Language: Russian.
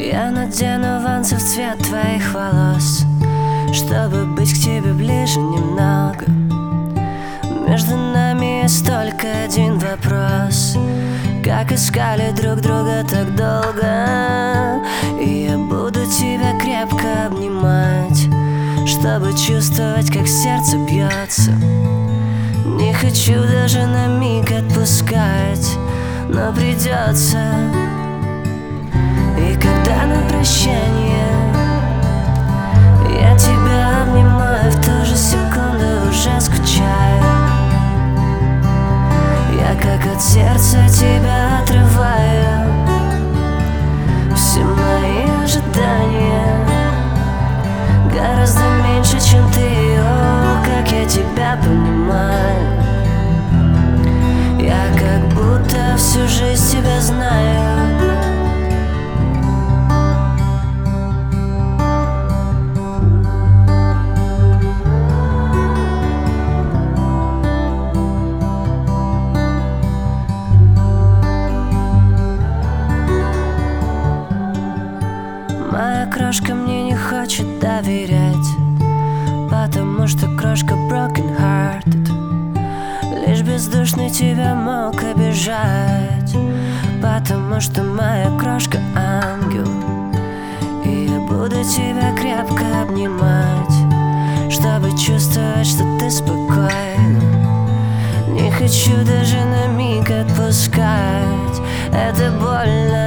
Я надену вансы в цвет твоих волос, чтобы быть к тебе ближе немного. Между нами есть только один вопрос: как искали друг друга так долго? И я буду тебя крепко обнимать, чтобы чувствовать, как сердце бьется. Не хочу даже на миг отпускать, но придется. И когда на прощание я тебя обнимаю, в ту же секунду уже скучаю. Я как от сердца тебя отрываю. Все мои ожидания гораздо меньше, чем ты. О, как я тебя понимаю. Я как будто всю жизнь тебя знаю. Моя крошка мне не хочет доверять, потому что крошка broken hearted. Лишь бездушный тебя мог обижать, потому что моя крошка ангел. И я буду тебя крепко обнимать, чтобы чувствовать, что ты спокойна. Не хочу даже на миг отпускать. Это больно.